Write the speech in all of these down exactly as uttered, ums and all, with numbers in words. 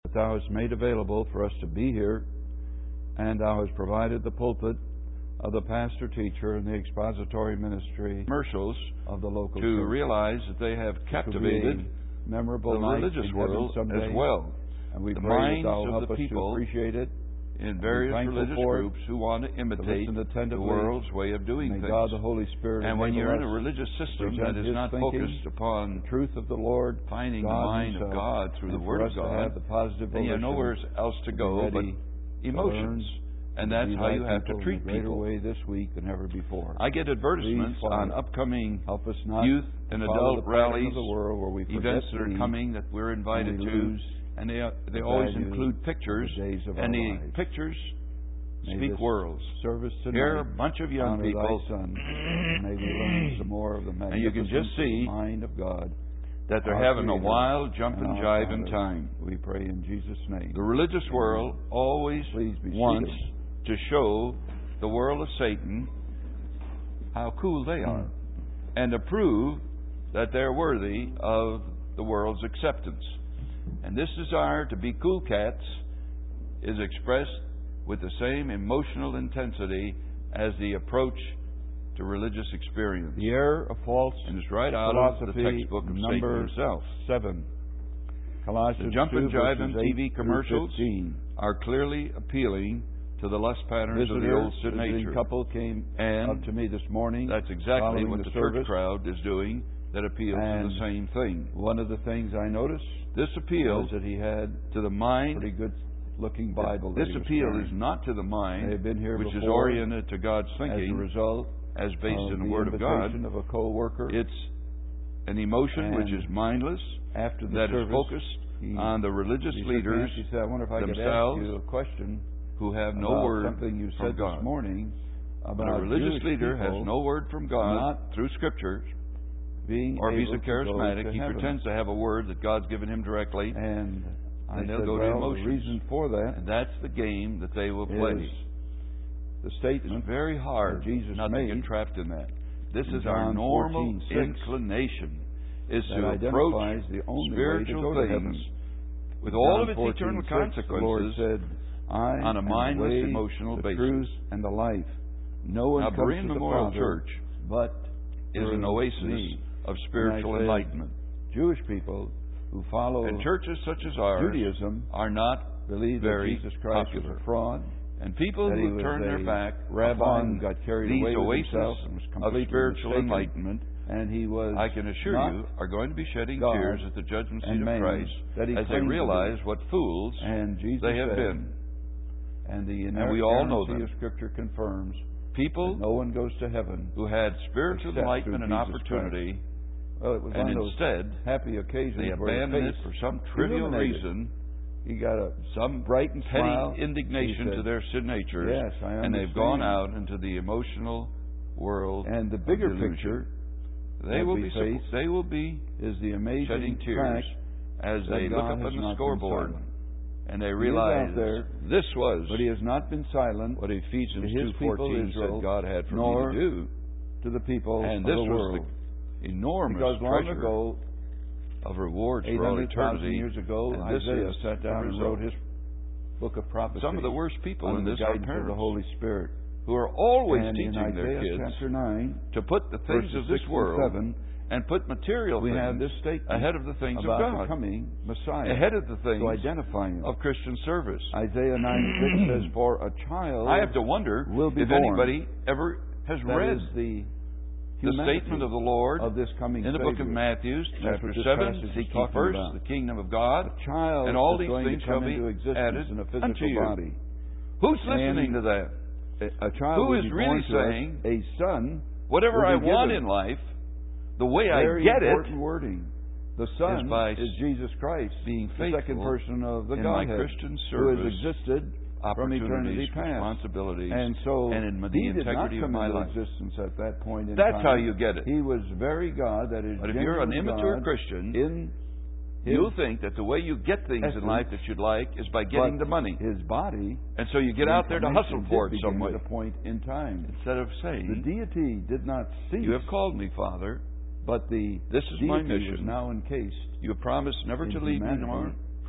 Thou hast made available for us to be here, and Thou hast provided the pulpit of the pastor teacher and the expository ministry commercials of the local to church. realize that they have captivated memorable the religious world as well. And we the pray minds that Thou of help the us people to appreciate it in various religious groups who want to imitate to the world's way of doing May things. God, the Holy Spirit, and when you're in a religious system that is His not thinking, focused upon the truth of the Lord, finding God the mind Himself, of God through the and Word for of us to God, have the positive then you have volition nowhere else to go be but ready emotions. to And that's be how like you have to people treat in a greater people. way this week than ever before. I get advertisements Please, Father, on upcoming help us not youth and follow adult the pattern rallies, of the world where we forget events that are Thee, coming that we're invited and we to, lose and they they the always value include pictures, of the days of and our the lives. pictures May speak this worlds. Service tonight Here are a bunch of young honor people, Thy Son, and may we learn some more of the and you can magnificence just see of the mind of God, that they're our having a Creator wild jumping and our jiving Father. time. We pray in Jesus' name. The religious world always Please be wants seated. to show the world of Satan how cool they are, and to prove that they're worthy of the world's acceptance. And this desire to be cool cats is expressed with the same emotional intensity as the approach to religious experience. The error of false And it's right out of the philosophy, textbook of number Satan himself. seven. Colossians The jumpin' two, jivin' verses T V eight through commercials fifteen. are clearly appealing to the lust patterns of the Visitor, old sin visiting nature. couple came And up to me this morning. That's exactly following what the the service. church crowd is doing that appeals to And the same thing. One of the things I noticed This appeal was that he had to the a mind, pretty good looking Bible. that this he was appeal carrying. is not to the mind, They've been here which is before oriented to God's as a thinking, result as based of in the the Word of God. invitation of a co-worker. It's an emotion And which is mindless, after the that is service, focused he, on the religious he leaders He said, I wonder if I could ask themselves you a question who have no about word something you from said God. this morning about When a religious Jewish leader has people no word from God not through Scriptures, being or if he's able a to go charismatic, to he heaven. pretends to have a word that God's given him directly, And I and they'll said, go to well, emotions. the reason for that and that's the game that they will play. is the statement It's very hard that Jesus not to made get trapped in that. This in is our John normal fourteen six inclination, is that to approach identifies the only way to spiritual go to things heaven. with In all John of its fourteen eternal six, consequences the Lord said, I on a am mindless, the way, emotional the basis. truth, and the life. No one Now, comes Berean to the Memorial Father Church but is an through oasis me. of spiritual And I said, enlightenment. Jewish people who follow And churches such as ours Judaism are not believe very that Jesus Christ popular. was a fraud, And people that he who was turn their a back rabbi upon who got carried these away with oases himself and was of completely spiritual mistaken, enlightenment, and he was I can assure not you, are going to be shedding God tears at the judgment seat and of man Christ that he as they claimed to realize be. what fools And Jesus they have said, been. and the And we all know inerrancy them. of Scripture confirms People that no one goes to heaven who had spiritual except enlightenment through and Jesus opportunity, Well, it was and one of those instead happy occasions they where his abandoned it face for some trivial illuminated. reason, He got a some brightened petty smile. indignation He said, to their sin natures, Yes, I and they've gone understand. out into the emotional world And the bigger of delusion. picture They that will we be face they will be is the amazing shedding tears fact as that they look God up has on the not been scoreboard silent. and they He is realize out there, this was but he has not been silent what Ephesians to his two people fourteen Israel, said God had for nor me to do. to the people And of this the was world. the enormous Because long treasure ago, of rewards eight for all hundred thousand eternity. years ago, and this Isaiah is sat the down and result. wrote his book of prophecy. Some of the worst people in under this the are guidance of the parents Holy Spirit. who are always And in teaching their Isaiah kids chapter nine, to put the things verses of this six and world seven, and put material we have things this statement ahead of the things of about the God, coming Messiah ahead of the things to identify him. of Christian service. Isaiah nine six says, "For a child I have to wonder will be if born." anybody ever has That read is the the humanity statement of the Lord of this coming in the book of Savior. Matthew, That's chapter what this seven, passage is seek ye talking first about. the kingdom of God, A child and all is these going things to shall come be into existence added in a unto physical you. body. Who's And listening to that? A a child Who will is be really born to us, saying, a son. Whatever will I be want given. in life, the way I Very get important it wording. The Son is by is Jesus Christ, being the faithful second person of the in my Godhead, Christian who has service, existed from eternity opportunities, past. responsibilities, And so and in the he did not integrity of come my into life. existence at that point in That's time. how you get it. He was very God, that is But if you're an genuine immature God Christian, in his, you'll think that the way you get things essence, in life that you'd like is by getting but the money. his body, And so you get the out there to hustle incarnation for did it some begin way. at a point in time. Instead of The saying, deity did not cease, you have called me, Father. but the This is my deity was mission. now encased You have promised never in to leave me humanity nor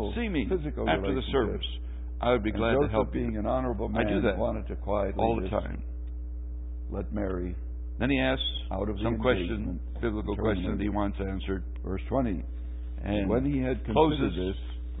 no see me physical after the relationship. service. I would be And glad Joseph, to help being you. an honorable man, I do that wanted to quietly all the just time. let Mary Then he asks out of the some question, engagement biblical terminated. question that he wants answered. Verse twenty. And When he had considered closes this,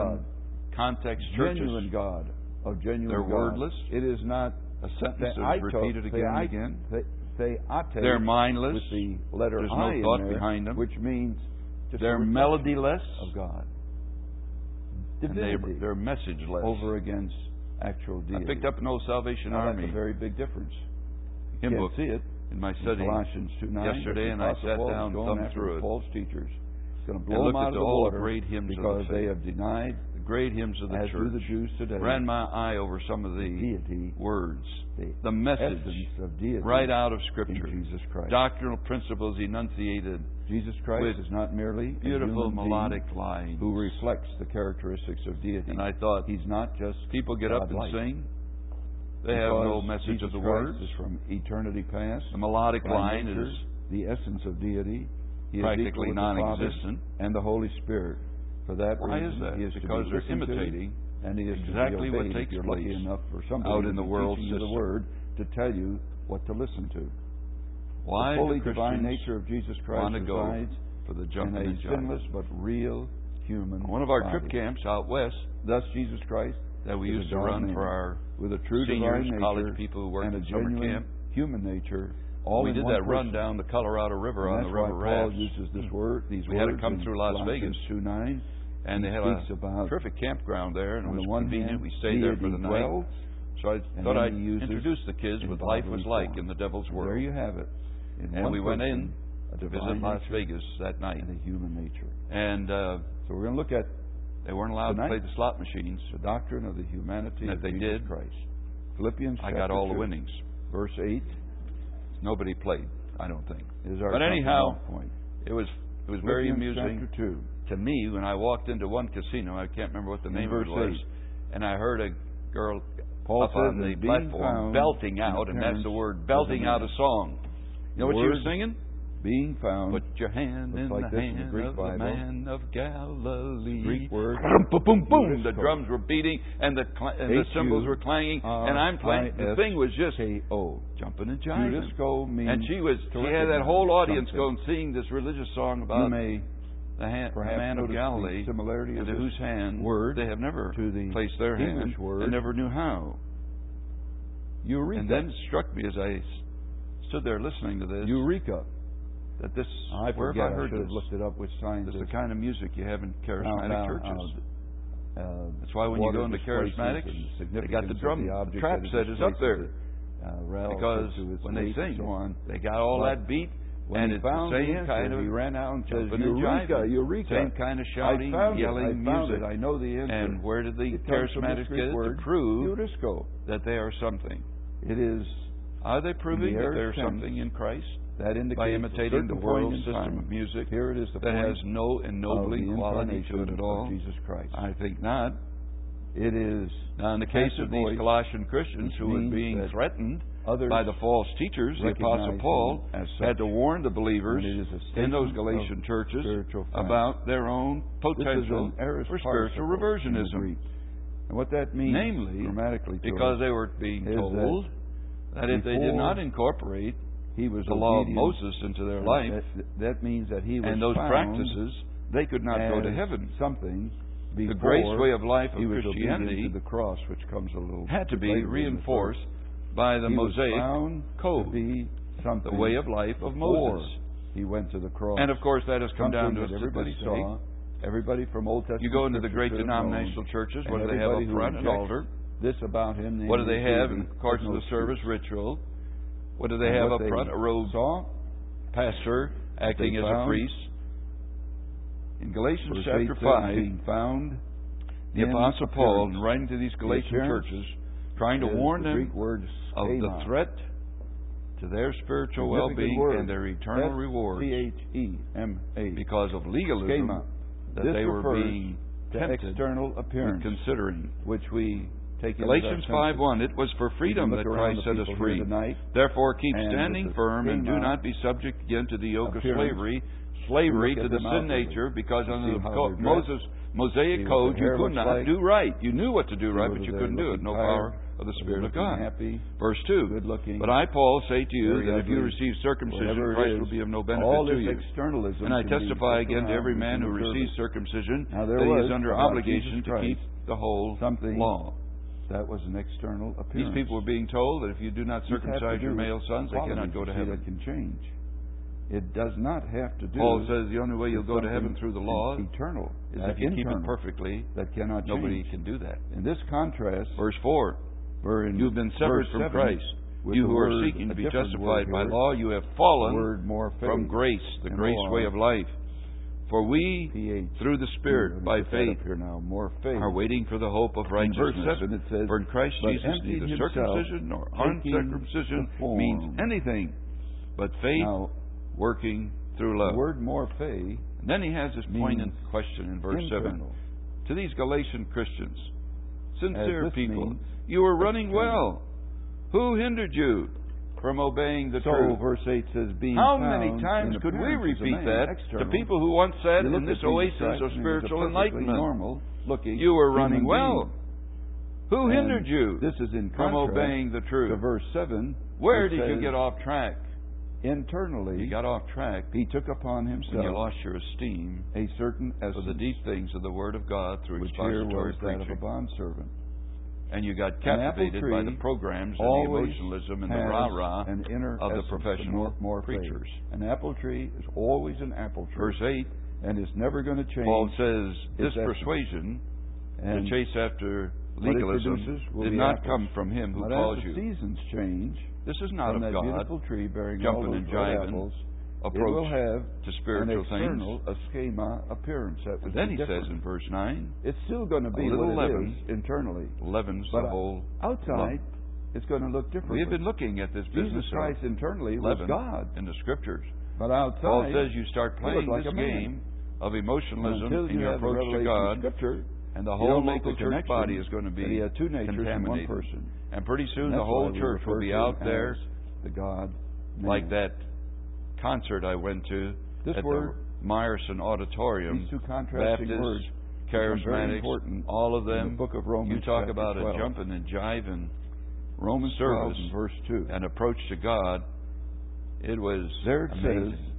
God. context churches. Genuine God of genuine They're God. wordless. It is not A sentence that is theaito- repeated again and again. the- theate They're mindless. with the letter There's I no in thought there, behind them. which means just They're a reflection melodyless. of God. And they, Divinity they're messageless. over against actual deity. I picked up an old Salvation Now, Army that's a very big difference. hymn You book can't see it in my in study Colossians two nine yesterday, and I sat down and thumbed through it. False teachers. It's going to and blow them looked out at of the the all water great hymns because of the they faith. have denied, The great hymns of the as do church. the Jews today, Ran my eye over some of the deity, words, the, the message essence of deity right out of in Scripture. Jesus Christ. Doctrinal principles enunciated, Jesus Christ with is not merely beautiful a human melodic being lines. who reflects the characteristics of deity. And I thought, He's not just people get up and God-like. sing. They have no Because message Jesus of the Christ words. is from eternity past. The melodic By line nature, is the essence of deity. He is practically equal with the Father non-existent. and the Holy Spirit. For that Why reason, is that? He is Because to be they're listened to, imitating and He is exactly to be what obeyed takes if you're place lucky enough for somebody out to in the be world teaching you the system. Word to tell you what to listen to. Why the fully do divine Christians nature of Jesus want Christ to go resides for the in jumping a and sinless jiving? but real human One of our body. trip camps out west Thus, Jesus Christ that we is used a to God run man for our with a true seniors, divine college nature people who worked and a in summer genuine camp. human nature. All we in did one that run person. down the Colorado River And on that's the river why Paul rafts. uses this word, these We had words to come in through Las Colossians Vegas. two nine. And they He had speaks a about terrific campground there, and it on was the one convenient. hand, We stayed there for the deity night. dwells, So I and thought then I'd he uses introduce the kids in what life was bodily like form. in the devil's And world. there you have it. In And one we went person, in a to divine visit Las nature Vegas that night. and a human nature. And uh, So we're going to look at they weren't allowed tonight, to play the slot machines. the doctrine of the humanity And if of they Jesus did, Christ. Philippians I chapter got all the two, winnings. verse eight Nobody played, I don't think. is our But anyhow, jumping off point. It was it was very Philippians amusing chapter two. to me when I walked into one casino. I can't remember what the In name of it verse was, eight. and I heard a girl Paul up says, on the "And being platform found belting in out, and that's appearance the word, as a belting out a man." song. You know The what she was word singing? Being found, Put your hand looks in like the this in the hand Greek of the Bible. man of Galilee. Greek word, Boom, boom, boom, boom. The Eurisco. drums were beating, and the cl- and the H U cymbals were clanging, and I'm playing. The I S thing was just K O. jumping and jiving. Eurisco means And she was, to she had that recognize whole audience something. going singing this religious song You about may the, hand, the perhaps man of notice Galilee, the similarity of into this whose hand word they have never to the placed their English hand word and never knew how. Eureka. And then it struck me as I s- stood there listening to this Eureka. that this, I where have forget. I heard should have this? looked it up. Which sign This this is the kind of music you have in charismatic now, churches. Uh, uh, That's why when you water go into displaces charismatics, and they got the significance drum of the object trap that it set is up displaces there. it, uh, relative Because to its when they weight and sing, so on. they got all But that beat, When and he it's the found the same answer, kind of he ran out and says, jumping and Eureka, jiving. Eureka. Same kind of shouting, I found yelling, it. I found music. it. I know the answer. And where did the It comes from this charismatics Greek get it? word, To prove Eurisco. that they are something. It is Are they proving that aorist they're sense, something in Christ? that indicates By a imitating the certain world point in system time. of music Here it is, the that point has no of ennobling the quality to it incarnation at all? of Jesus Christ. I think not. It is Now, in the case passive of these voice, Colossian Christians which who were means being that threatened others by the false teachers, the recognize Apostle Paul him as such. had to warn the believers And it is a in those statement Galatian of churches spiritual fact. about their own This is potential an aorist for spiritual participle in the reversionism. Greek. And what that means, Namely, grammatically, to because us, they were being is told that if they did before not incorporate he was the law of obedient, Moses into their and life That, that means that he was and those found practices, they could not go to as heaven. Something The before grace way of life of he was Christianity obedient to the cross, which comes a little had to bit be later in the reinforced verse. by the He was Mosaic found code, to be something the way of life of before Moses. he went to the cross. And of course, that has come something down to a that everybody simplicity. saw. Everybody from Old Testament. You go into the scripture great should have denominational known, churches. What and do they have up everybody who front? An rejects altar. This about him. What do they namely have in deity, the course has of no the service? excuse. Ritual. What do they And have what up they front? A robed saw, pastor acting they as a found, priest. In Galatians verse chapter eight says, five, being found the in Apostle Paul, appearance. in writing to these Galatian appearance churches, trying to is warn the them Greek word of the schema. threat to their spiritual Significant well-being word. and their eternal S rewards C H E M A. because of legalism Schema. that This they were refers being to tempted external with appearance, considering. which we take into Galatians our five senses. one, it was for We freedom can that look around Christ the set us people here free. tonight, Therefore keep and standing the firm and do schema not be subject again to the yoke of appearance, slavery, slavery look to at the them sin outwardly, nature, because to under see the how co- they're dressed, Moses Mosaic see what code their you hair could looks not like, do right. You knew what to do see right, whether but you they're couldn't do it. looking No tired, power of the whether Spirit they're of looking God. happy, Verse two. good looking, But I, Paul, say to you very that if you ugly, receive circumcision, whatever it Christ is, will be of no benefit all to this you. externalism And I can be testify put again to around every within man who the receives service. circumcision Now, there that he was is under about obligation Jesus to Christ keep the whole something law. that was an external appearance. These people were being told that if you do not You'd have to circumcise do your with male sons, they qualities, cannot go to you see, heaven. That can change. It does not have to do. Paul says the only way you'll with go to heaven something through the law eternal is uh, if you keep internal, it perfectly. That cannot Nobody change. can do that. In this contrast, Verse four, we're in you've been severed verse from seven, Christ. with You the who are word- seeking to a be different justified word by here, law, you have fallen word more faith, from grace, the and grace more way of life. For we, P H. through the Spirit, Let me by put that faith, up here now. More faith. are waiting for the hope of In verse righteousness. seven it says, For in Christ "But Jesus emptied neither himself, circumcision nor taking uncircumcision the form." means anything, but faith Now, working through the love. word more faith And then he has this means poignant question in verse seven. internal. To these Galatian Christians, sincere As this people, means you were running external. well. Who hindered you from obeying the So truth? verse eight says, being How found many times in could we appearance as a repeat man, that external, to people who once sat you look in this at Jesus oasis Christ of and he was a spiritual perfectly enlightenment? normal looking You were running human well. being. Who And hindered you This is in from contrast obeying the to truth? verse seven. Where which did you says, get off track? internally, You got off track he took upon when you himself lost your esteem a certain for essence, the deep things of the Word of God through which here expository was that of a preaching. bondservant. And you got An apple captivated by the tree programs and the always emotionalism and the has rah-rah an inner of the essence, professional more, more faith. preachers. An apple tree is always an apple tree, Verse eight, and it's never going to change. Paul says, this its essence. persuasion, And the chase after what it legalism, produces will did be not apples. come from him who But calls as the you. seasons change, This is not from of that God, beautiful tree bearing jumping all those and red jiving apples, it will approach have to an spiritual things. external, a schema appearance that And would then be he different. says in verse nine, It's still going to be little what it leaven is internally, leavens but the whole outside lump. it's going to look differently. We have been looking at this Jesus business Christ of internally was leaven God, in the Scriptures. but outside Paul says you start he looked playing like this a man. game of And emotionalism until in you your have the approach to revelation God, of Scripture, and the you whole don't make local the church connection body is going to that he be had two natures in one contaminated. person. And pretty soon And the that's whole why we church will refer be to out him there as the God man. like that concert I went to This at word, the Meyerson Auditorium. these two contrasting Baptists, words, become very Charismatics, important all of in them. the book of Romans, You talk chapter about twelve. a jumping and jiving Romans twelve service and verse two. and approach to God. It was There it amazing. says,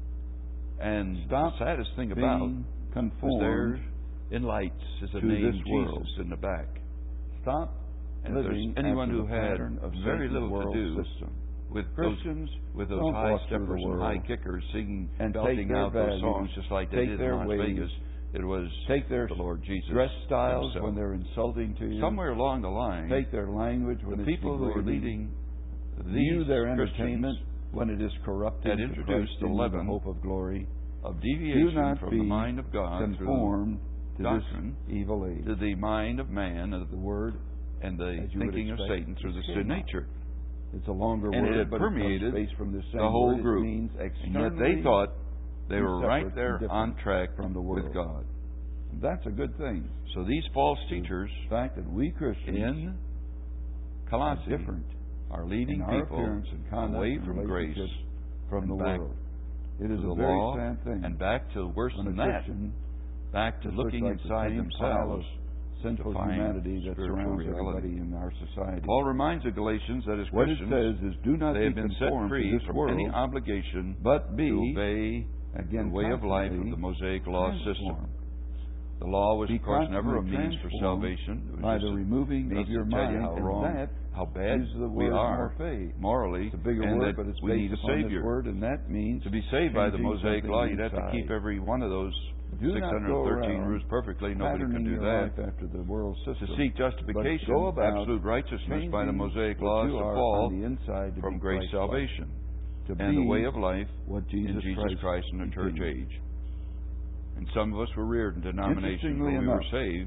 And stop the saddest thing about being was conformed. there in lights is a to name this Jesus world. in the back. Stop And if living there's anyone after who the had pattern of very Satan's little to world do system. with those Christians with those don't high walk through the steppers and world. high kickers singing, And take belting their out those values, songs just like they take did in their Las ways, Vegas. It was take their the Lord Jesus dress styles himself. when they're insulting to you. Somewhere along the line, Take their language when the it's people who are degrading. leading View these their Christians entertainment when it is corrupting had to introduced Christ the in you, the leaven hope of glory. of Do deviation not from be the mind of God conformed to doctrine, this evil age. to the mind of man of The word, and the as you would thinking of expect, Satan through the is sin schema. nature. it's a longer And it word, had but permeated it comes based from the same the whole word. group. It means And externally yet they thought they be were right separate there and on different track from the with world. God. That's a good thing. So these false teachers The fact that we Christians in are Colossae different are leading in our people appearance and conduct away and from grace relationships from and the back world. It is to a the very law sad thing and back to worse when a than that, Christian back to just looking looks like inside the same pile themselves. of sinful to find humanity that spiritual surrounds reality. everybody in our society. Paul reminds the Galatians that as What it Christians, says is, do not they be have been set conformed free to this from world, any obligation but be, to obey again, the way of life of constantly the Mosaic law transformed system. The law was, Be of course, never a constantly means for transformed salvation. It was by just the a removing means of your to tell mind, you how and wrong, that how bad is the we word are more faith. morally, It's a bigger and word, that but it's we based need a upon Savior. this word, and that means To be saved by the changing Mosaic law, something you'd have to keep inside. every one of those Do six not hundred go thirteen around rules perfectly. Nobody patterning can do your that. life after the world system. To seek justification, But go about absolute righteousness by the changing Mosaic what law is you to are fall on the inside to from be grace Christ-like, salvation to and be the way of life what Jesus, in Jesus Christ, Christ in the church became. age. And some of us were reared in denominations Interestingly where we were enough, saved,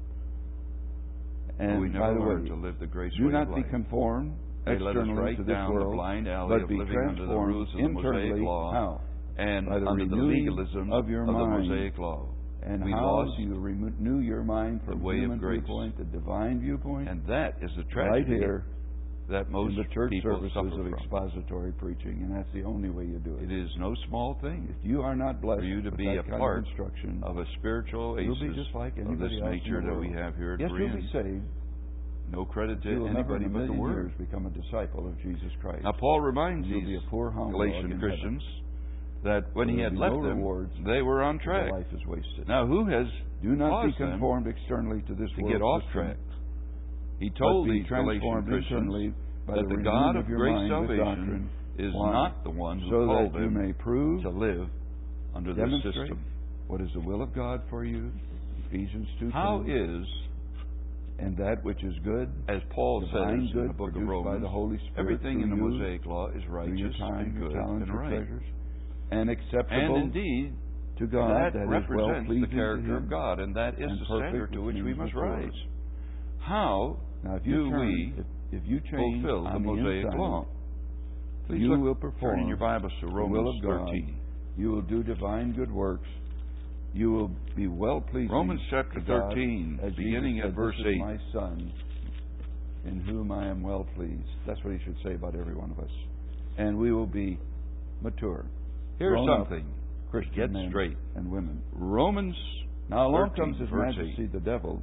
And but we by never the learned way, to live the grace do way not of be life. conformed They led us externally right to this down the world, blind alley but of be living under the transformed rules of the Mosaic internally. law How? and By the under the renewing legalism of your the mind. Mosaic law. And we how lost do you renew your mind from the way of human grace. viewpoint to divine viewpoint? And that is the right tragedy here that most in the church people services suffer of from. expository preaching, and that's the only way you do it. It is no small thing If you are not blessed for you to with be that a kind part of instruction, of a spiritual you'll oasis be just like of this anybody else nature in the that world. we have here at Yes, you'll Berean. be saved. No credit to You will never anybody in a but the million Word. years become a disciple of Jesus Christ. Now, Paul reminds You'll these be a poor hound dog Galatian in Christians that when He There had will be left no them, rewards, they were on for track. their life is wasted. Now, who has Do not be caused them conformed externally to this to world get off system, track? He but told be these Galatian transformed Christians internally by that the the God renewing of of your grace mind with salvation doctrine, is Why? not the one who so called that you them may prove to live under this demonstrate system. what is the will of God for you. Ephesians two. How is, and that which is good, as Paul divine says good in the book of produced by Romans, the Holy Spirit everything in the through you, Mosaic Law is through your righteous time, and your good talents, and your right. treasures, and And acceptable indeed, to God, that, that is well represents pleasing the character to of Him. God, and that is and the perfect, standard to which which we means must mature. rise. How Now, if you do turn, we if, if you change fulfill the on the Mosaic inside, Law? Please you look, will turn perform in your Bibles to the will Romans of God. thirteen. You will do divine good works. You will be well pleasing. Romans chapter to God, thirteen, as beginning Jesus at said, verse "This is eight. my Son, in whom I am well pleased." That's what He should say about every one of us. And we will be mature. Here's grown up something. Christian Get men straight. and women. Romans Now along thirteen, comes His verse Majesty, eight. the devil,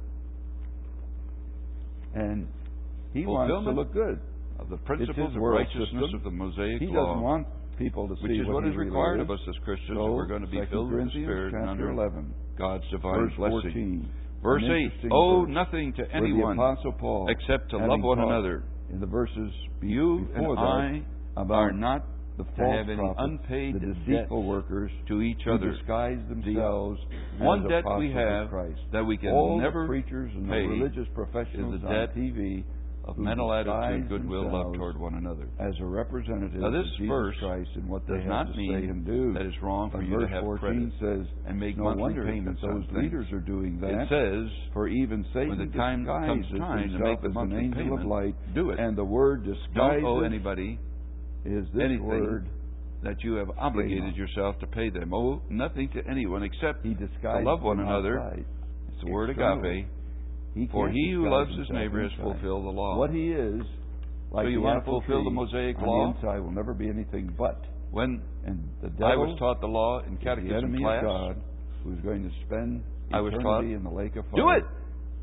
and he wants to Fulfillment look good. of the It's principles his of world righteousness system. of the Mosaic He Law, doesn't want people to see which is what what he is really required is. of us as Christians So, if we're going to be Second filled with the Corinthians Spirit and chapter under eleven, God's divine verse blessing. fourteen. Verse An eight, interesting owe verse, nothing to where the anyone Apostle Paul, except to love having one taught another. in the verses be- You before and that I about are not the to false have any prophets, unpaid the debt deceitful workers to each who other. disguise themselves one as debt apostles we have of Christ. that we can All never the preachers and the pay religious professionals is the on debt T V of who mental disguise attitude, goodwill, love themselves toward one another. as a representative Now, this of Jesus verse Christ and what they does have not to mean say and do. that it's wrong for But you to verse have fourteen credit says, and make no monthly wonder payments that those on things. leaders are doing that. It says, For even Satan when the time comes disguises time to himself make the as an monthly angel payment, of light, do it. and the word Don't disguises owe anybody is this anything word. that you have obligated yourself to pay them. Owe nothing to anyone except He to disguises love one them another. outside. It's the word Externally. agape. He For can't he who disguise loves his himself neighbor has inside. fulfilled the law. What he is, like So you the want to apple fulfill the tree, Mosaic on law? the inside will never be anything but. When And the devil I was taught the law in is the catechism enemy class, of God, who's going to spend I was eternity taught, in the lake of fire. do it!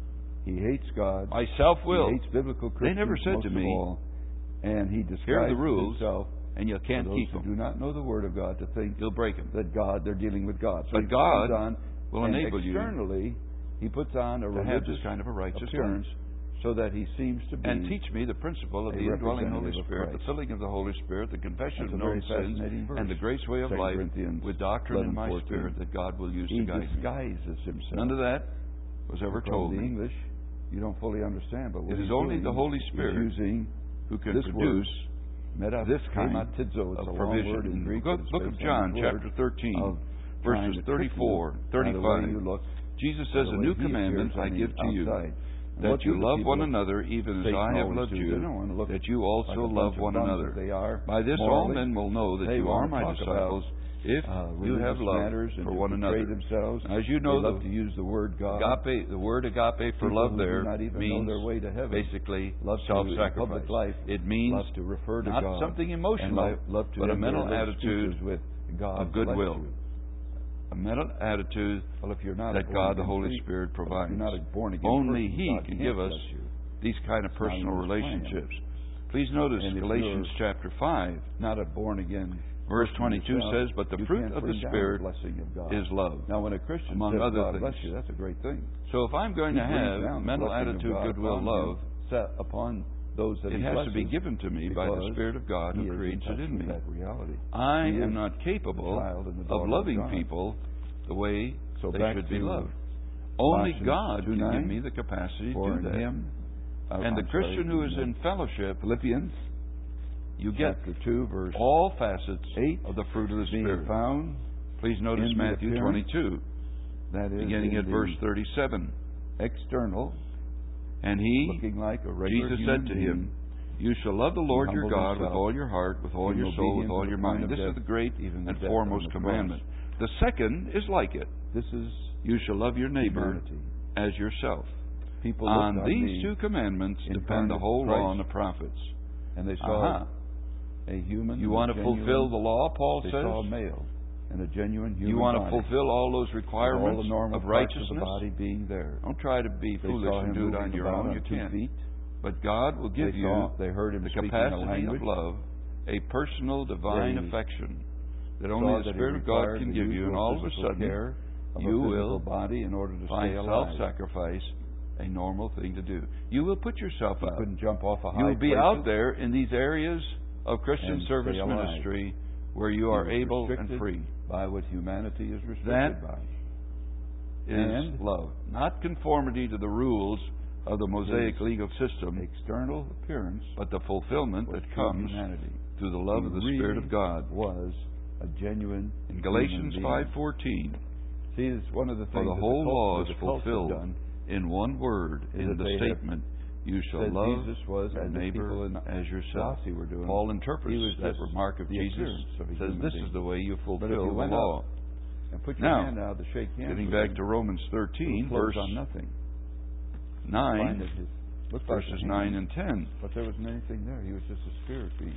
He hates God. My self-will. He hates biblical Christians They never said most to of me, all, and he here are the disguises rules, himself and you for can't those keep who them. do not know the Word of God to think You'll break them. that God they're dealing with God. So But he God comes on, will and enable you externally he puts on a to have religious this kind of a righteous appearance, so that he seems to be and teach me the principle of a the indwelling Holy representative of Spirit, the Christ. filling of the Holy Spirit, the confession That's of a known very sins, fascinating verse. and the grace way of Second life Corinthians with doctrine in my eleven fourteen. spirit that God will use He to guide me. disguises himself. None of that was ever From told the me. English, you don't fully understand, but what It is he's only doing the Holy is Spirit using who can this produce meta, this kind hematizo, it's of a long word provision. in In the Greek, book, but it's book of based on John, the word chapter thirteen, of trying verses to trick thirty-four, you by the way thirty-five, you look, Jesus by says, the A way new he commandment appears I on the give to you, outside. And that what you do the love people one of another even as Satan I have always loved do? you, They don't want to look that you also like a love bunch of one bums another. that They are By this all morally. men will know that They you are want to my talk disciples, if uh, you have religious love matters and for to one portray another. themselves. As you They know, love the to use the word God. agape, the word agape for People love who there do not even means know their way to heaven basically love to, in self-sacrifice. public life, It means love to refer to not God something and emotional, love, love to but a end mental their little attitude speeches with God of bless goodwill. you. a mental attitude Well, if you're not that a God the born-again Holy Christian, Spirit but if provides. You're not a born again Only person, He God can can't give us bless you. these kind of It's not personal in His plan. relationships. Please notice And if Galatians you're chapter five, Not a born again. verse twenty-two yourself, says, But the you fruit can't of the bring down Spirit blessing of God. is love. Now, when a Christian among says, other God things. bless you, that's a great thing. So if I'm going He to brings have down the mental blessing of attitude, God goodwill, upon love, him, set upon those that it he has blesses, to be given to me by the because Spirit of God he who is creates in touch it in with me. that reality. I He am is not capable the child and the of daughter loving of God. people the way So they back should be to loved. Only Colossians God two can give nine, me the capacity to For do in that. him, uh, and the I'm Christian sorry, who is in in fellowship, Philippians, you get chapter two, verse all facets eight, of the fruit of the being Spirit. found, Please notice in the Matthew appearance, twenty-two, that is beginning in at the verse thirty-seven. external, And he, looking like a regular Jesus human said to being, him, You shall love the Lord your humbled God with himself, all your heart, with all being your soul, with obedient all to your the point mind. of This death, is the great even the and death foremost on the commandment. cross. The second is like it. This is You shall love your neighbor humanity. as yourself. People On looked on these me, two commandments depend the incarnate whole law Christ, and the prophets. and they saw Uh-huh. a human. You and want a to genuine, fulfill the law, Paul They says? saw a male and a genuine human You want to body, fulfill all those with requirements all the normal of parts righteousness? of the body being there. Don't try to be They foolish saw and him do it moving on your about own. on You two can't. feet. But God will give They you saw, they heard him the speaking a capacity language. of love, a personal divine They affection that only saw the that he Spirit of God required can the give you, usual and all of a physical sudden care of you a physical will body in order to find stay alive. self-sacrifice a normal thing to do. You will put yourself You out. couldn't jump off a high You will be places out there in these areas of Christian and service stay alive. ministry where you He are was able and restricted free. by what humanity is restricted That by. Is And love, not conformity to the rules of the Mosaic his legal system, external appearance but the fulfillment was that true comes humanity. through the love He of the really Spirit of God. was a genuine In Galatians human five being. fourteen, See, it's one of the for things the that whole the cult, law that is the cults have fulfilled done, in one word, is in that the they have statement, "You shall said love Jesus was, your and the neighbor people in as yourself." Colossae were doing. Paul interprets He was that just remark of the Jesus, appearance of a says human this being. is the way you But if fulfill you the went law. up and put your Now, hand out to shake hands Getting with back him, to Romans you thirteen, closed verse on nothing. Find nine, that his, looked like verses a nine hand, and ten, but there wasn't anything there. He was just a spirit being.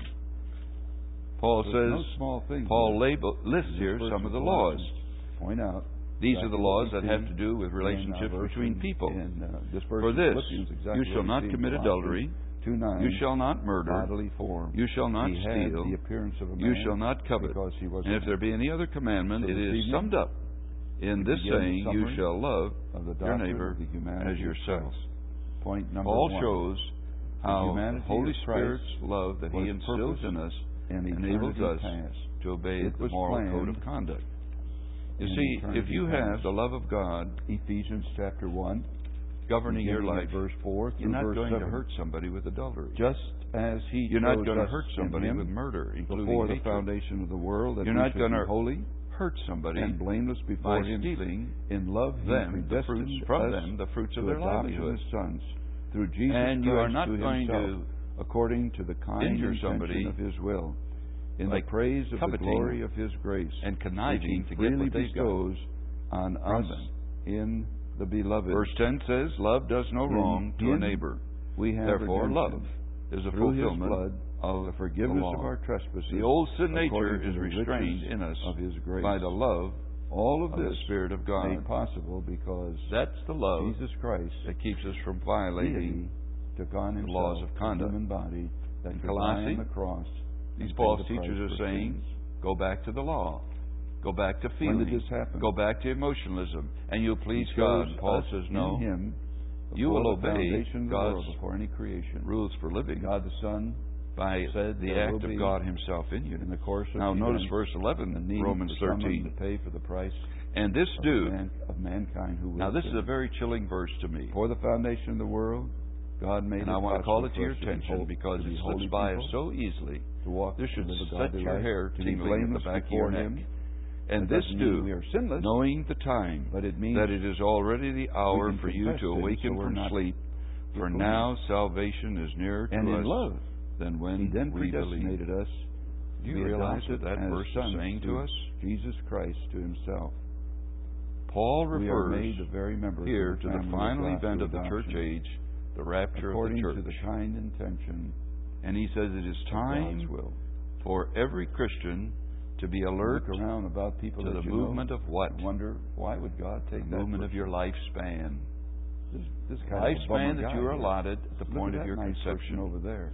Paul So it's no says, small thing. Paul label, lists This here verse some of the in laws. Colossians Point out. These are exactly the laws what that we have see to do with in, uh, relationships verse between in- people. in, uh, this verse For in this, Philippians, exactly you shall what we not see in commit Colossians adultery, two nine, you shall not murder, bodily form. you shall not he had steal, the appearance of a you man shall not covet. because he was And if there be any other commandment, So it this is evening, summed up in we this begin the saying, you summary shall love of the your doctrine neighbor of the humanity as of yourself. Christ. Point number Paul one. shows The how the humanity Holy of Christ Spirit's love that was He instills purposed in us in enables eternity us past. to obey It the was moral code planned of conduct. You in see, eternity if you past. have the love of God Ephesians chapter one, governing your beginning life, at verse four through you're not verse going seven. to hurt somebody with adultery. Just as he You're not chose going to us hurt in somebody him with murder, including before the hatred. foundation of the world, that You're we not should going be to holy hurt somebody and blameless by before him. stealing In love, he them the fruits predestined from us them, the fruits of to their adoption livelihood. as sons through Jesus And Christ you are not to going himself, to according to the kind injure intention somebody of his will, in like the praise of the coveting glory of his grace, and which conniving he to get freely what they've got bestows on from us them. in the beloved. Verse ten says, "Love does no In wrong to a him neighbor. we have Therefore, redemption love is a through his fulfillment blood, of the the forgiveness law." of our trespasses. The old sin nature according to is the restrained riches in us of his grace. by the love All of of the this Spirit of God. made possible because That's the love Jesus Christ, that keeps us from deity, violating took on himself laws of a conduct. human body that In could Colossae, die on the cross. these and false pay the teachers price are for saying, sins. go back to the law. Go back to When feeling. did this happen? Go back to emotionalism. And you'll please He God. chose Paul us says, in no. him You before will the obey foundation of the God's world, before any creation. rules for living God the Son by said the there will act of be, God Himself in you. in the course of Now notice events, verse the eleven, need Romans for someone thirteen. to pay for the price And this of, do. man, of mankind who will Now this sin. is a very chilling verse to me. Before the foundation of the world, God made And it I want to call it to possible your for us to be attention holy- because to it be slips holy by us people, so easily. to walk This should to live a set godly your life, hair to be tingling at the blameless back of before your him. neck. And That this doesn't mean do, we are sinless, knowing the time, but it means that it is already the hour can for you confess to sin, awaken so we're from not sleep. For deceived. now salvation is nearer to and in us love, than when he then we believe. predestinated us Do to you be realize adopted what that as verse is sons saying to through us? Jesus Christ to himself. Paul We are refers made the very members here of to the the family final of God event through of the church adoption, age, the rapture according of the to church. the kind intention And he says it is of time God's will. for every Christian to be alert Look around about people to that the you movement know of what? and wonder why would God The take that movement of person? your lifespan. This, this kind of a bummer Lifespan that guy you are here. allotted at the Look point at of that your nice conception. person over there.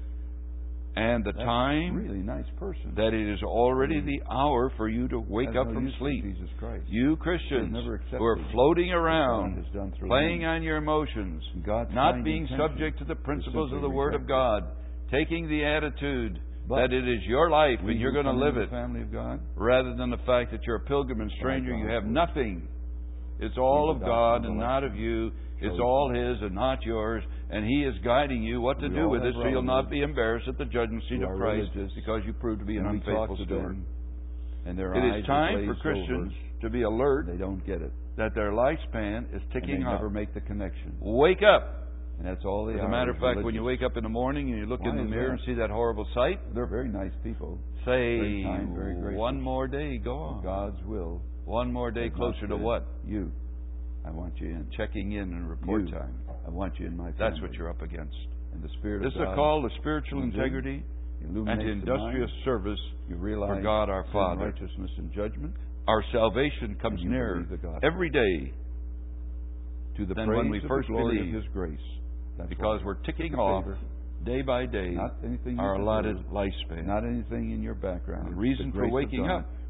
And the That's time really nice person. that it is already I mean, the hour for you to wake has up no from use for sleep. Jesus Christ. You Christians never who are accepted floating what God around, has done through playing him. on your emotions, God's not kind being intention subject to the principles of simply the Word of rejected. God, taking the attitude But that it is your life we and you're who going to come live into it, the family of God, rather than the fact that you're a pilgrim and stranger, you God's have word. nothing. It's all We've of God adopted and the not of you. It's chosen. all His and not yours. And He is guiding you what to We do all with have it so you'll not relatives be embarrassed at the judgment seat who of are Christ religious, because you proved to be an and we talk unfaithful to steward. them, and their It eyes is are time for glazed Christians over. to be alert They don't get it. that their lifespan is And ticking they up. never make the connection. Wake up! And that's all they As are. a matter of is fact, when you religious. wake up in the morning and you look Why in the is mirror that? and see that horrible sight, They're very nice people. say, Very kind, very gracious. one more day, go on. God's will. One more day does closer not to say, what? You. I want you in. Checking in and report You. time. I want you in my family. That's what you're up against. And the Spirit This of is God a call to spiritual comes in, integrity and illuminates to the industrious mind. service You realize for God our sin, Father. righteousness and judgment. Our salvation comes And you nearer believe the gospel. every day To the than praise when we of first the glory believed. of His grace. That's because why. we're ticking It's a off favor. day by day Not anything you our deserve. allotted lifespan. Not anything in your background. The It's reason the for grace of waking God. up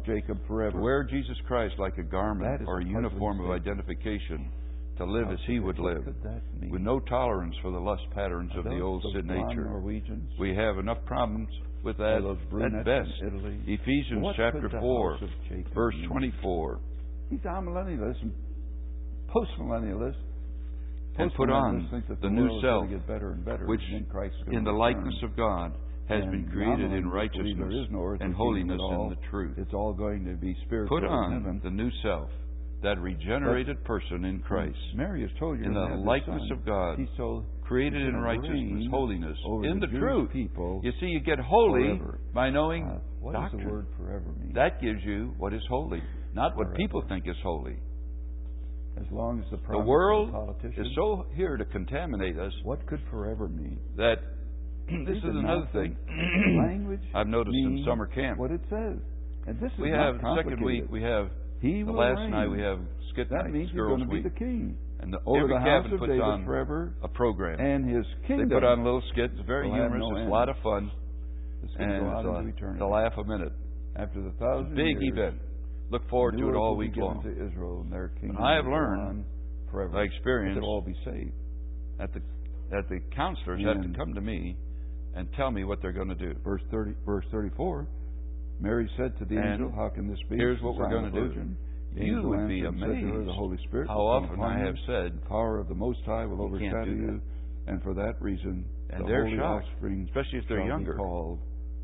of Jacob To forever. wear Jesus Christ like a That garment is or a a uniform of puzzling statement. identification to live How as He would what live, could that mean? with no tolerance for the lust patterns Are of the those old those sin blonde nature. Norwegians? We have enough problems with Are that those at brunettes best. in Italy? Ephesians What chapter could the four, house of Jacob verse mean? twenty-four. These amillennialists and postmillennialists, And put on postmillennialists think that the the new world is self, going to get better and better, which and then Christ is going in to the return. likeness of God has And been the created in amillennialists believe righteousness there is no earthly and kingdom holiness at all. in the truth. It's all going to be spiritual Put in on heaven. the new self, that regenerated person in Christ, Mary has told you in to the have this likeness son. of God, He's told created he's in gonna righteousness, reign holiness, over in the the Jewish truth. people You see, you get holy forever. by knowing Uh, what does the doctrine. word forever mean? That gives you what is holy, not what Forever. people think is holy. As long as the The promise world of the politician, is so here to contaminate us what could forever mean? that this They is did another not thing think language I've noticed in means summer camp. what it says. And this is We not have the second week. complicated. We have He the will last reign. night. We have skit That night, means he's girls' going to be week, the king and the, over every the house cabin of puts David on forever, a program. and his They kingdom. put on little skits. It's very will have humorous. no It's end. a lot of fun, It's going to and go out it's into a, eternity. to laugh a minute. After the It's a thousand big years, event. Look forward the to new it earth all will be week given long. to Israel, and their kingdom I have will go learned on forever. by experience They'll all be saved. that the that the counselors have And to come to me and tell me what they're going to do. Verse thirty, verse thirty-four. Mary said to the And angel, "How can this be? here's what since we're I am going a to do. virgin?" The You angel would be answered and said to her, amazed "The Holy Spirit how will come often upon I you. have said, The power of the Most High will You can't overshadow do that. you, and for that reason, And the they're holy shocked, offspring especially if they're shall younger. be called."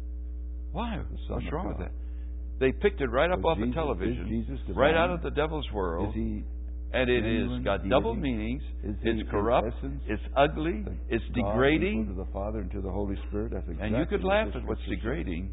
Why? the Son What's of wrong God. with that? They picked it right up Was off Jesus- of television, is Jesus divine? right out of the devil's world, Is he and it genuine has got deity? double meanings. Is he It's in corrupt. essence It's ugly. the It's God equal degrading. to the Father and to the Holy Spirit? That's exactly And you could what laugh this at what's scripture says. degrading,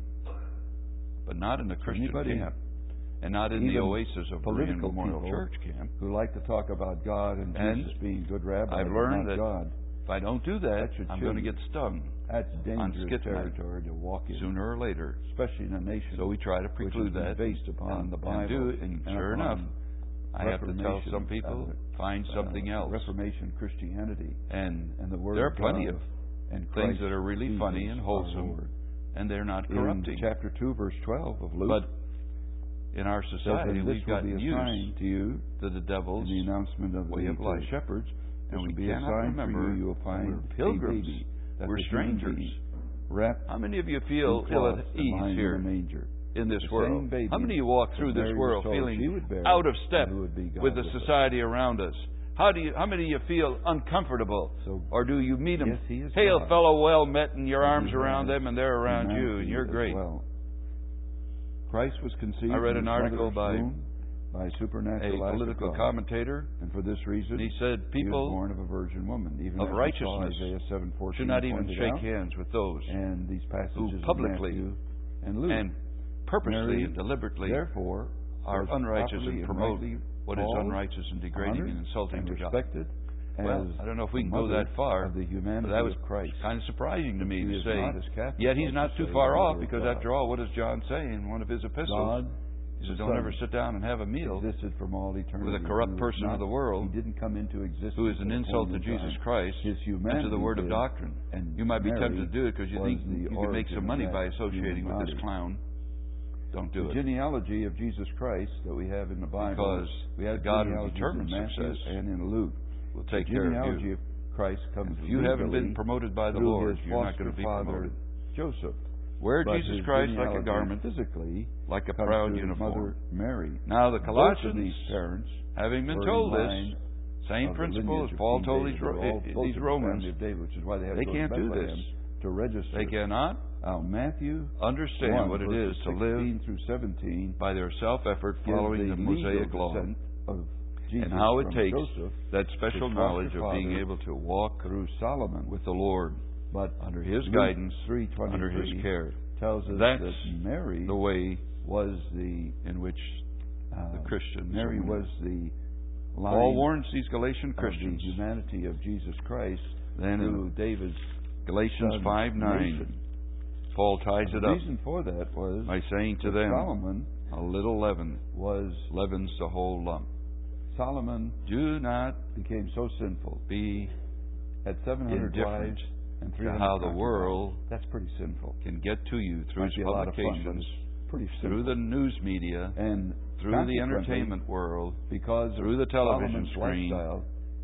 but not in the Christian Anybody camp, and not in the even oasis of Berean political Memorial people Church camp. who like to talk about God and, And Jesus being good rabbi, I've but learned not that God. If I don't do that, That should I'm chill going to you. get stung That's dangerous skit night. territory to walk in, sooner or later. especially in a nation So we try to which preclude is that based upon and, the and Bible. do it. And sure upon enough, I have to tell Reformation, some people, uh, find something uh, else. Reformation Christianity And and the Word there are of plenty God of and things Christ that are really Jesus, funny and our wholesome, Lord. and they're not In corrupting. chapter two, verse twelve of Luke, But in our says, society, "And this we've will gotten be a sign used to you to the in devil's the announcement of way the of to life. the shepherds. This And we will be a cannot sign for remember you. You will that find we're a pilgrims. baby, that's We're a human strangers. being, wrapped How many of you in feel ill cloths at and ease lying here in a manger. in this The world? same baby How many of you walk through that this Mary world was told feeling she would bear out of step and who would be God with the with us. society around us? How do you? How many of you feel uncomfortable, So, or do you meet them? yes, he is Hail, God. fellow, well met, and your And arms he around has them, and they're around you, and humanity you're as great. well. Christ was conceived I read in an his article mother's by womb by A supernatural act of political God. commentator, And for this reason, and he said he was people born of a virgin woman. Even of as we saw righteousness Isaiah seven fourteen should not even pointed shake out, hands with those and these passages who in publicly Matthew and Luke. and purposely Mary, and deliberately therefore, are was unrighteous properly and promote rightly what is called, unrighteous and degrading honored, and insulting and to God. respected Well, as I don't know if we the can go mother that far, of the humanity but that was of Christ. kind of surprising to me He to is say. not, as Catholics Yet he's like not to too say, far the off, mother of because God. after all, what does John say in one of his epistles? God, He says, the "Don't Son, ever sit down and have a meal existed from all eternity. with a corrupt He was person not, of the world, He didn't come into existence who is an at a insult point to in Jesus time. Christ His and humanity to the word of did, doctrine." and You might be Mary tempted to do it because you was think the you can make origin some of money that by associating human with this body. clown. Don't do The it. genealogy of Jesus Christ that we have in the Bible, Because we have the God who genealogies determines in Matthew success and in Luke. We'll The take care of genealogy you. of Christ comes If you haven't legally been promoted by the through Lord, his you're not going to foster be father, promoted. Joseph. Wear But Jesus his Christ like a genealogy garment, physically like a comes proud through his uniform. mother Mary. Now the Both of Colossians, these parents having been were told in this, line same of the principle lineage as of Paul King told David. these, They were all- Ro- both these of the Romans, family of David, which is why they had they to go can't to do Bethlehem this. to register. They cannot Now Matthew understand one, what it verses is to live sixteen through seventeen by their self-effort gives following the the Mosaic legal law, descent of Jesus and how it from takes Joseph that special his knowledge foster of being father able to walk through Solomon. with the Lord But under His Luke guidance, three under His twenty-three care. tells us That's that Mary the way was the in which uh, the Christians Mary are. was the line Paul warns these Galatian of Christians. the humanity of Jesus Christ Then through in David's Galatians son, five nine, Nathan. Paul ties The it up reason for that was by saying to that them, Solomon "A little leaven was leavens the whole lump." Solomon Do not became so sinful, be had seven hundred indifferent wives and three to hundred how the concubines. world That's pretty sinful. can get to you through Might its be a lot of fun, but publications, it's pretty sinful. through the news media, and through the consequently, entertainment world, because through the of television Solomon's screen, lifestyle,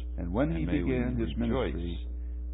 And when and he may we began his rejoice ministry,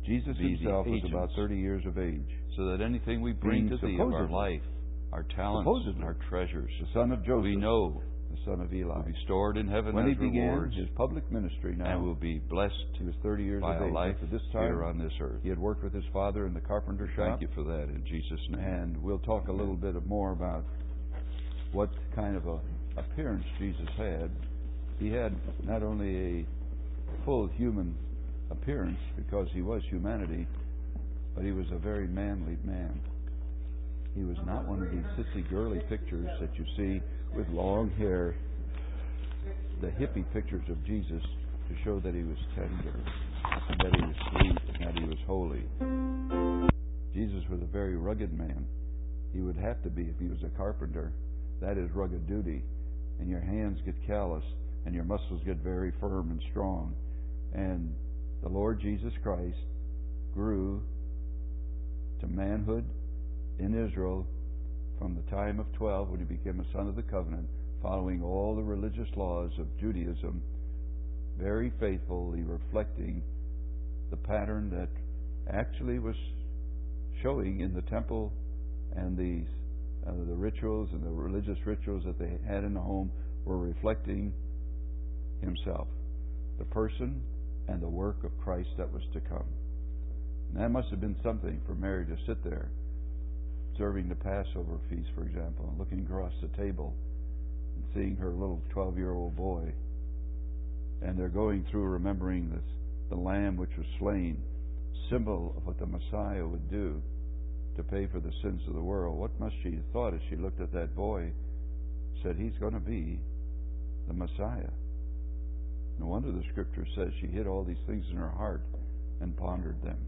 Jesus be himself the was about agents, thirty years of age. so that anything we bring Being to Thee of our supposedly- life, our talents, supposedly and our treasures, The son of Joseph, we know the son of Eli. will be stored in heaven When he as began rewards, his public ministry now, and will be blessed he was thirty years by of a age. life At this here time, on this earth. he had worked with his father in the carpenter shop. Thank you for that in Jesus' name. And we'll talk a little bit more about what kind of a appearance Jesus had. He had not only a full human appearance because he was humanity, but he was a very manly man. He was not one of these sissy girly pictures that you see with long hair, the hippie pictures of Jesus to show that he was tender and that he was sweet and that he was holy. Jesus was a very rugged man. He would have to be if he was a carpenter. That is rugged duty. And your hands get callous and your muscles get very firm and strong. And the Lord Jesus Christ grew to manhood in Israel from the time of twelve when he became a son of the covenant, following all the religious laws of Judaism, very faithfully reflecting the pattern that actually was showing in the temple and the uh, the rituals and the religious rituals that they had in the home were reflecting himself, the person and the work of Christ that was to come. And that must have been something for Mary to sit there, observing the Passover feast, for example, and looking across the table and seeing her little twelve-year-old boy. And they're going through remembering this, the lamb which was slain, symbol of what the Messiah would do to pay for the sins of the world. What must she have thought as she looked at that boy, said, he's going to be the Messiah. No wonder the Scripture says she hid all these things in her heart and pondered them.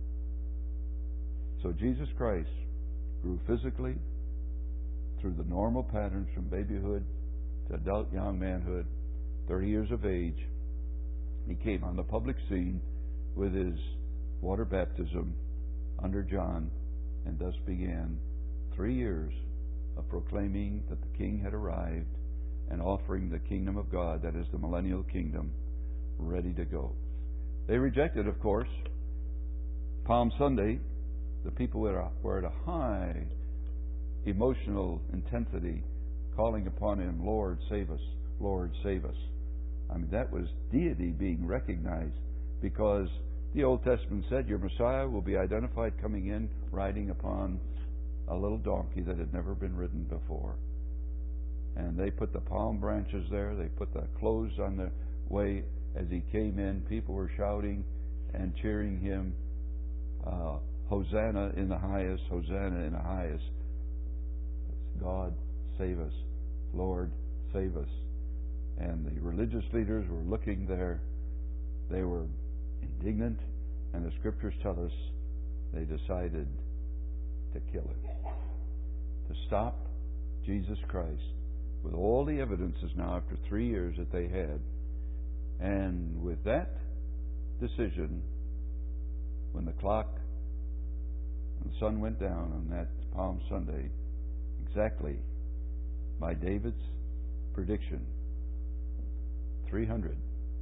So Jesus Christ grew physically through the normal patterns from babyhood to adult young manhood, thirty years of age. He came on the public scene with his water baptism under John, and thus began three years of proclaiming that the King had arrived and offering the kingdom of God, that is the millennial kingdom, ready to go. They rejected, of course. Palm Sunday, the people were at a high emotional intensity, calling upon him, Lord, save us, Lord, save us. I mean, that was deity being recognized, because the Old Testament said your Messiah will be identified coming in riding upon a little donkey that had never been ridden before. And they put the palm branches there. They put the clothes on the way as he came in. People were shouting and cheering him, uh, Hosanna in the highest, Hosanna in the highest. God, save us. Lord, save us. And the religious leaders were looking there. They were indignant, and the Scriptures tell us they decided to kill him, to stop Jesus Christ with all the evidences now after three years that they had. And with that decision, when the clock and the sun went down on that Palm Sunday, exactly by David's prediction, three hundred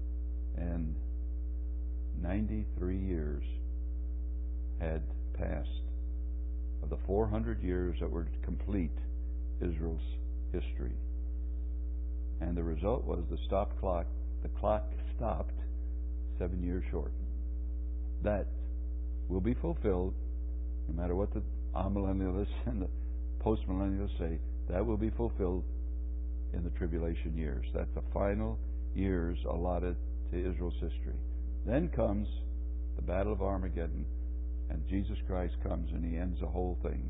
ninety-three years had passed of the four hundred years that were to complete Israel's history. And the result was the stop clock, the clock stopped seven years short. That will be fulfilled, no matter what the amillennialists and the postmillennialists say, that will be fulfilled in the tribulation years. That's the final years allotted to Israel's history. Then comes the Battle of Armageddon, and Jesus Christ comes and he ends the whole thing.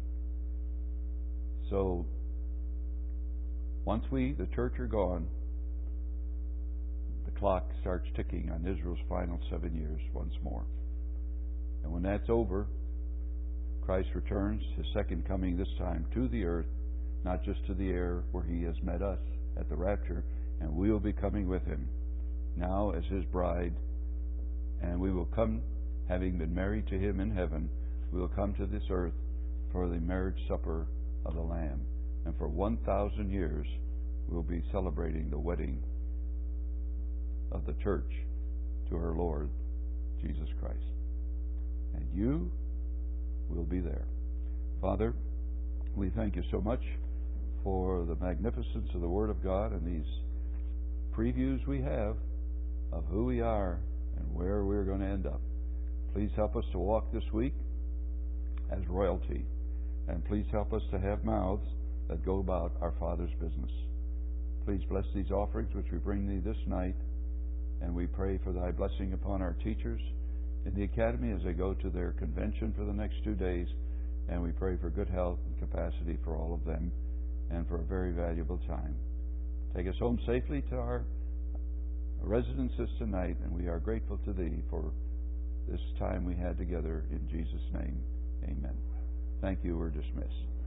So, once we, the church, are gone, the clock starts ticking on Israel's final seven years once more. And when that's over, Christ returns, his second coming this time to the earth, not just to the air where he has met us at the rapture, and we will be coming with him now as his bride, and we will come, having been married to him in heaven, we will come to this earth for the marriage supper of the Lamb. And for one thousand years, we'll be celebrating the wedding of the church to her Lord, Jesus Christ. and you will be there. Father, we thank you so much for the magnificence of the Word of God and these previews we have of who we are and where we're going to end up. Please help us to walk this week as royalty, and please help us to have mouths that go about our Father's business. Please bless these offerings which we bring thee this night, and we pray for thy blessing upon our teachers in the academy as they go to their convention for the next two days, and we pray for good health and capacity for all of them and for a very valuable time. Take us home safely to our residences tonight, and we are grateful to thee for this time we had together. In Jesus' name, amen. Thank you. We're dismissed.